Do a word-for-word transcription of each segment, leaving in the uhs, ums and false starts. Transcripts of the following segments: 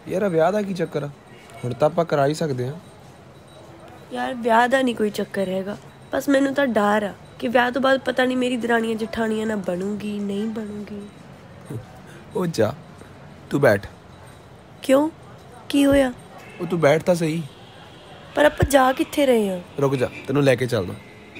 यार विआह दा की चक्कर आ? हुण तां आपां करा ही सकदे हां। यार विआह दा नहीं कोई चक्कर हैगा, बस मैनू तां डर आ कि विआह तो बाद पता नहीं मेरी दरानियां जठानियां ना बनूंगी नहीं बनूंगी। ओ जा तू बैठ। क्यों की होया? ओ तू बैठ तां सही। पर आपां जा कित्थे रहे हां? रुक जा तैनूं लैके चलदा।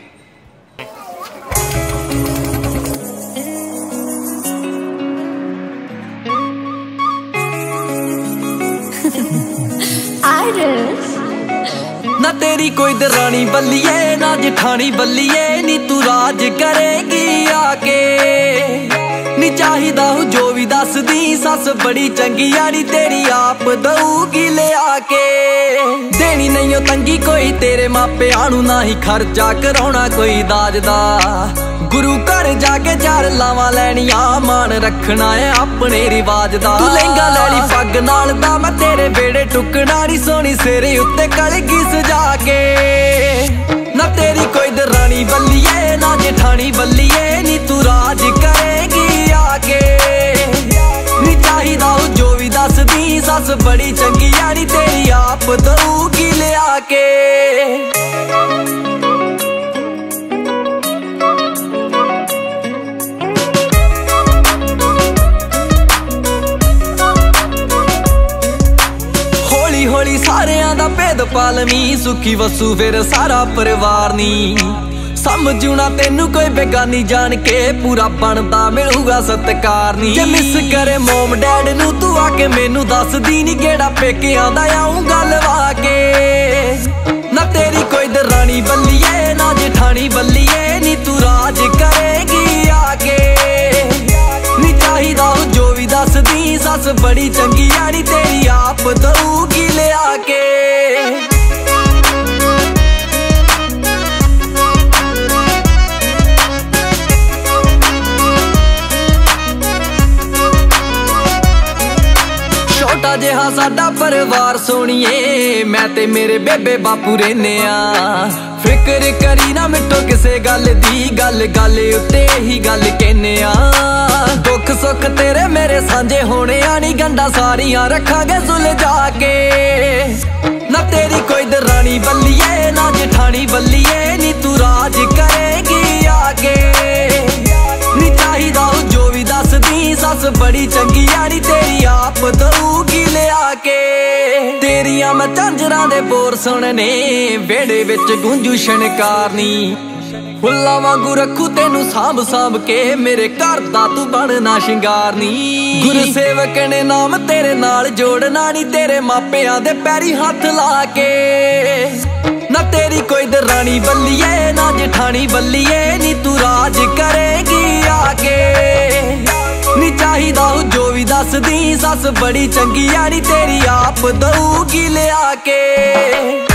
ना तेरी कोई दरानी बल्लिए ना जठानी बल्लिए नी तू राज करेगी आके नी चाहिदा हूं जो भी दस दी सस बड़ी चंगी यारी तेरी आप दऊगी ले आके देनी नहीं हो तंगी कोई तेरे मापिआं नूं ना ही खर्चा कराउणा कोई दाज दा गुरु घर जाके चार लावां लैणियां मान रखना है अपने रिवाज दा तू लहंगा लैली पग नाल दा मैं तेरे बेड़े टुकना नी सोनी सिरे उत्ते कलगी सजा के ना तेरी कोई दरानी बल्लिए ना जेठानी बल्लिए नी तू राज करेगी आके नी चाहिदा हूं जो भी दस दी सस बड़ी चंगी यारी तेरी आप दऊगी ले आके। होली सारियां दा भेद पालवी सुखी वसू फिर सारा परिवार नी समझूना तेनू कोई बेगानी जान के पूरा बनदा मिलूगा सत्कार नी जे मिस करे मोम डैड नू तू आके मैनू दस दी नी केड़ा पेकियां दा आऊं गल वाके ना तेरी कोई दरानी बल्लिए ना जेठानी बल्लिए नी तू राज करेगी आके नी चाहिदा हूं जो भी दस दी सस बड़ी चंगी यारी तेरी आप दऊगी ले आके। छोटा जिहा साडा परिवार सोनिए मैं ते मेरे बेबे बापू रहने आ फिक्र करी ना मिटो किसे गल दी गल गल उत्ते ही गल कहने आ दुख सुख तेरे मेरे सांझे होने आनी गंडा सारियां रखांगे सुलझा के ना तेरी कोई दरानी बल्लिए ना जेठानी बल्लिए नी तू राज करेगी आके नी चाहिदा हूं जो भी दस दी सस बड़ी चंगी यारी तेरी आप दऊगी ले आके तेरियां मैं झांजरां दे बोर सुनने वेड़े विच गूंजू छणकारनी फुल्लां वांगू रखू तेनू सांभ सांभ के मेरे घर दा तू बनना शिंगारनी गुरसेवक ने नाम तेरे नाल जोड़ना नी तेरे मापिआं दे पैरी हत्थ ला के ना तेरी कोई दरानी बल्लिए ना जेठानी बल्लिए नी तू राज करेगी आके नी चाहिदा हूं जो भी दस दी सस बड़ी चंगी यारी तेरी आप दऊगी ले आके।